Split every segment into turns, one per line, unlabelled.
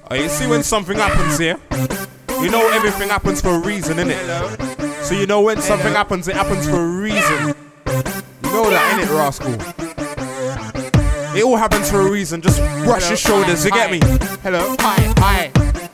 You see when something happens here, you know everything happens for a reason, innit? So you know when something happens, it happens for a reason. You know that, innit, rascal? It all happens for a reason. Just brush your shoulders, you get me? Hello? Hi.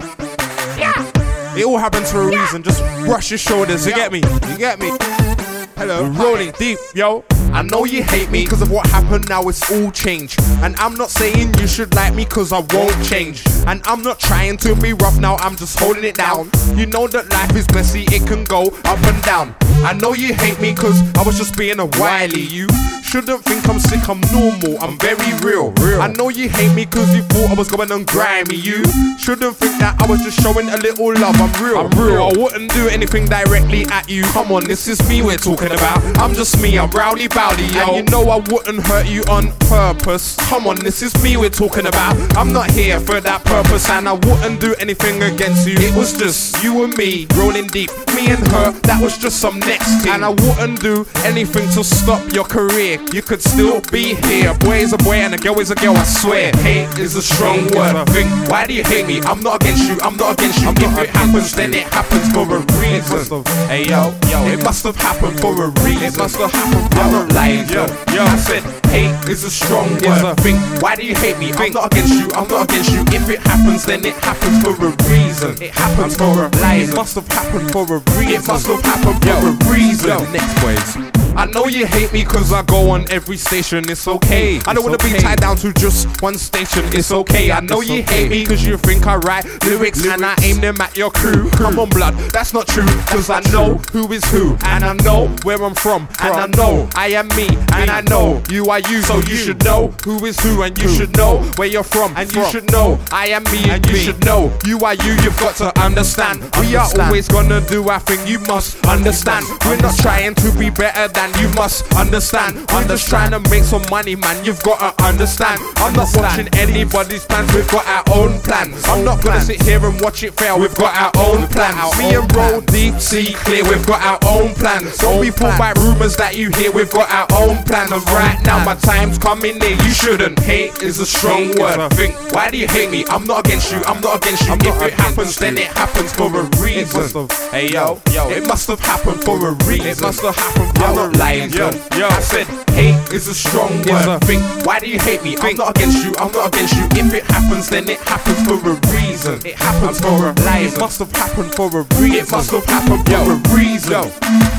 Yeah. It all happens for a reason. Just brush your shoulders, you get me? You get me? Hello? Rolling deep, yo. I know you hate me cause of what happened, now it's all changed. And I'm not saying you should like me cause I won't change. And I'm not trying to be rough now, I'm just holding it down. You know that life is messy, it can go up and down. I know you hate me cause I was just being a wily. You shouldn't think I'm sick, I'm normal, I'm very real. I know you hate me cause you thought I was going on grimy. You shouldn't think that I was just showing a little love, I'm real. I wouldn't do anything directly at you. Come on, this is me we're talking about. I'm just me, I'm rowdy bowdy, yo. And you know I wouldn't hurt you on purpose. Come on, this is me we're talking about. I'm not here for that purpose, and I wouldn't do anything against you. It was just you and me, rolling deep, me and her, that was just some next thing. And I wouldn't do anything to stop your career. You could still be here. A boy is a boy and a girl is a girl, I swear. Hate is a strong word. Think, why do you hate me? I'm not against you, I'm not against you. If it happens, then it happens for a reason. Hey yo, it must have happened for a reason. It must have happened for a reason. Yo, I said hate is a strong word. Think, why do you hate me? I'm not against you, I'm not against you. If it happens, then it happens for a reason. It happens for a reason. It must have happened for a reason. It must have happened for a reason. Next boys. I know you hate me cause I go on every station, it's okay. I don't wanna be tied down to just one station, it's okay. I know you hate me cause you think I write lyrics and I aim them at your crew. Come on blood, that's not true, cause I know who is who. And I know where I'm from, and I know I am me. And I know you are you, so you should know who is who. And you should know where you're from, and you should know I am me. And you should know you are you, you've got to understand. We are always gonna do our thing, you must understand. We're not trying to be better than you must understand. We're just trying to make some money, man, you've got to understand. I'm not watching anybody's plans, we've got our own plans. I'm not gonna sit here and watch it fail, we've got our own plans. Me and Roll Deep, see clear, we've got our own plans. Don't be fooled by rumors that you hear, we've got our own plans. And right now my time's coming near, you shouldn't. Hate is a strong word. Think, why do you hate me? I'm not against you, I'm not against you. If it happens, then it happens for a reason. Hey yo, it must have happened for a reason. It must have happened for a reason. I'm not lying. Yo, I said hate is a strong word. Think, why do you hate me? I'm not against you, I'm not against you. If it happens, then it happens for a reason. It happens for a reason. It must have happened for a reason. It must have happened for a reason.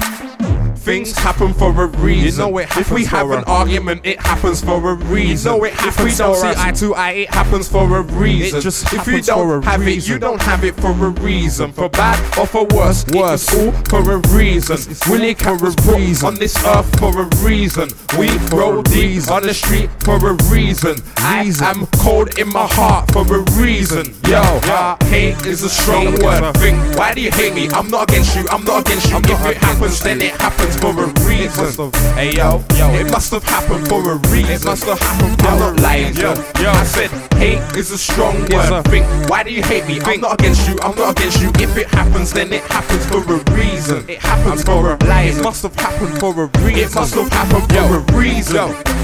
Things happen for a reason. You know it happens. If we have an argument, it happens for a reason. You know it happens. If we don't see eye to eye, it happens for a reason. It just if you don't have it, you don't have it for a reason. For bad or for worse, it's all for a reason. Willie can reason on this earth for a reason. We roll deep on the street for a reason. I am cold in my heart for a reason. Yo, hate is a strong word. Think, why do you hate me? I'm not against you, I'm not against you. If it happens, then it happens for a reason. Hey yo, it must have happened for a reason. It must have happened for a lying. Yo, I said hate is a strong word. Think, why do you hate me? I'm not against you, I'm not against you. If it happens, then it happens for a reason. It happens for a lie. It must have happened for a reason. It must have happened for a reason.